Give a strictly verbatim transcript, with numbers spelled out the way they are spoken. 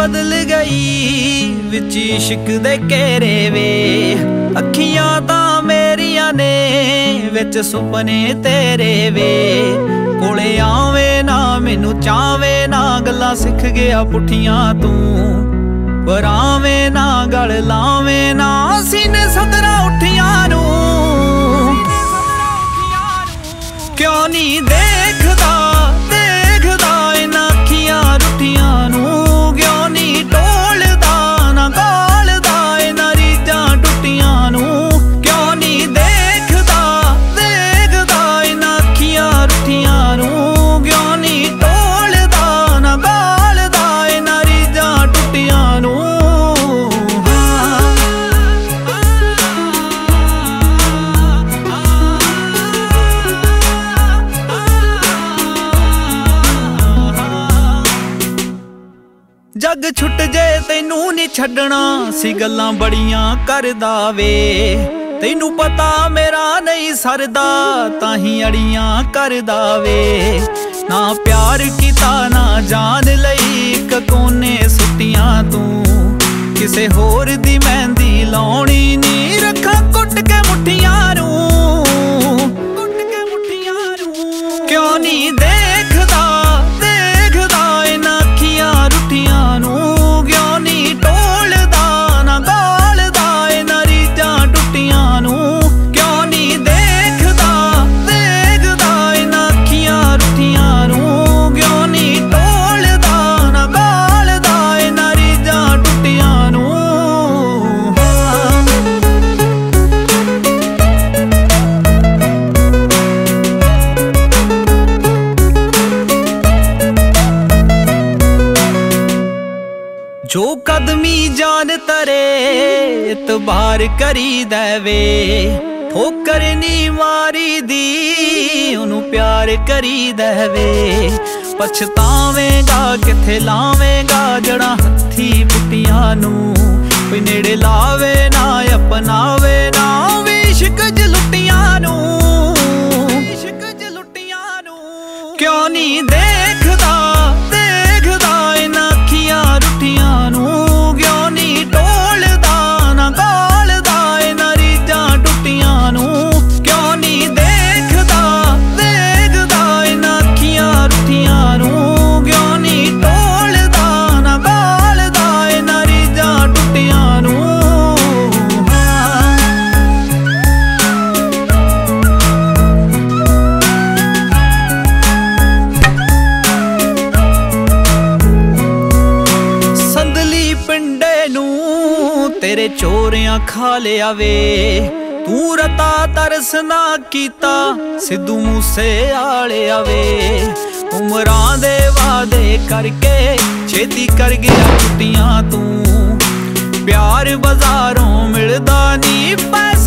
बदल गई विच इश्क दे घेरे वे। अखियां तां मेरियां ने विच सुपने तेरे वे। कोले आवे ना मैनू चावे ना गल्लां सिख गया पुठियां तू। पर आवे ना गल लावे ना सीने सदरा उठियां नू। क्यों नहीं देखदा देखदा इन्हां अखियां रुठियां नू। क्यों नहीं टोलदा ना गलदा इन्हां रीझां टुटियां नू। क्यों नहीं देखदा देखदा इन्हां अखियां रुठियां नू। क्यों नहीं टोलदा ना गलदा इन्हां रीझां टुटियां नू। जग छुट जे तैनू नहीं छड्डना सी गल्लां बड़ियां करदा वे। तैनू पता मेरा नहीं सरदा ताही अड़ियां करदा वे। ना प्यार कीता ना जान लई इक कोने सुटियां तू। किसे होर दी मेहंदी लाउणी नी रखा कुट के मुठियां नू। कुट के मुठियां नू। क्यों नहीं देखदा देखदा इन्हां अखियां रुठियां नू। क्यों नहीं टोलदा ना गलदा इन्हां रीझां टुटियां नू। क्यों नहीं देखदा देखदा इन्हां अखियां रुठियां नू। क्यों नहीं टोलदा ना गलदा इन्हां रीझां टुटियां नू। जो कदमी जान तरे इतबार करी देवे। ठोकर नी मारी दी उन्हू प्यार करी देवे। पछतावेगा किथे लावेगा जड़ा हथी पुटियां नू। कोई नेड़े लावे ना अपनावे ना इश्क च लुटियां नू। इश्क च लुटियां नू। क्यों नहीं देखदा देखदा इन्हां अखियां रुठियां नू। क्यों नहीं टोलदा ना गलदा इन्हां रीझां टुटियां नू। क्यों नहीं देखदा देखदा इन्हां अखियां रुठियां नू। क्यों नहीं टोलदा ना गलदा इन्हां रीझां टुटियां नू। पिंडे नू तेरे चोरियां खा लिया वे। तू रता तरस ना कीता सिद्धू मूसे आले वे। उमरां दे वादे करके छेती कर गया छुट्टियां तू। प्यार बाजारों मिलदा नी।